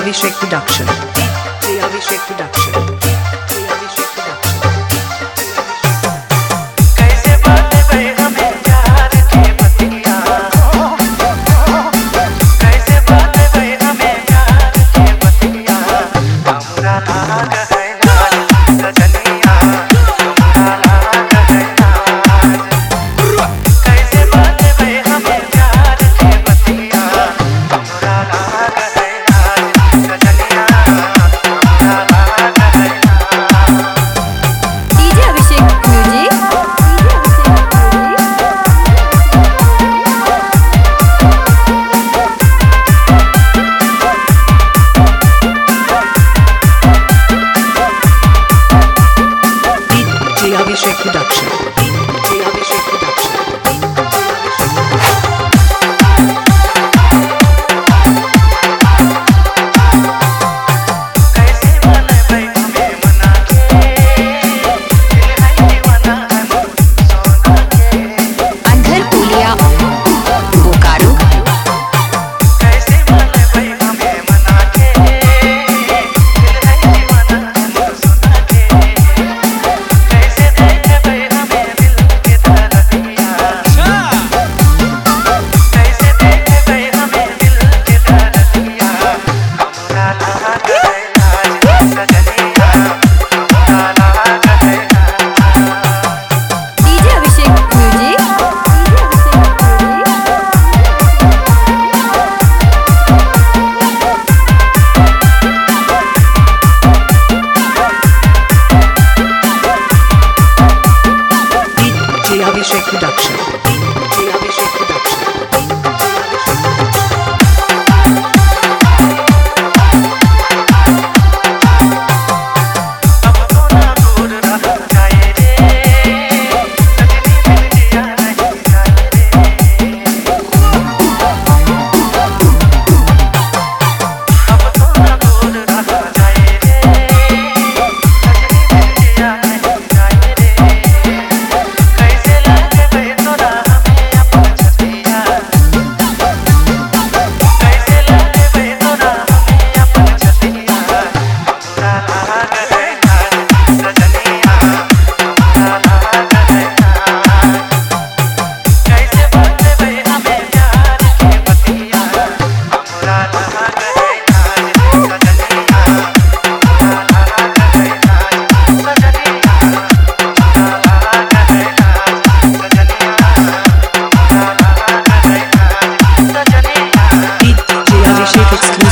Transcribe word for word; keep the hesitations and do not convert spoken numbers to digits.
Abhishek Production. D J Abhishek Production. D J Abhishek Production. कैसे बातें भाई हमें प्यार की बतिया, कैसे बातें भाई हमें प्यार की बतिया, हमरा लाग है लाज सजनिया, हमरा लाग है लाज। कैसे बातें भाई हमें प्यार की बतिया, हमरा लाग है लाज सजनिया, हमरा लाग है लाज। DJ Abhishek music D J Abhishek Production. D J Abhishek Production. D J Abhishek Production. कैसे मन भाई हमें मना के, दिल है दीवाना हम सोना के। अंधर पुलिया बोकारो कैसे मन भाई हमें मना के, दिल है दीवाना हम सोना के। कैसे देखे भाई हमें दिल के दर्दिया, कैसे देखे भाई हमें दिल के दर्दिया, हमरा लाग है लाज सजनिया, हमरा लाग है लाज। DJ Abhishek music D J Abhishek Production. D J Abhishek Production. D J Abhishek Production. अब तो ना दूर रह जाए रे, सजनी मिल जिया नहीं जाए रे। अब तो ना दूर रह जाए रे, सजनी मिल जिया नहीं जाए रे। कैसे लागे भाई तोरा हमें अपन छतिया, कैसे लागे भाई तोरा हमें अपन छतिया, हमरा लाग है लाज सजनिया, हमरा लाग है लाज। कैसे बातें भाई हमें प्यार की बतिया, हमरा लाग है लाज सजनिया, हमरा लाग है लाज सजनिया, हमरा लाग है लाज सजनिया, हमरा लाग है लाज सजनिया। D J Abhishek Exclusive.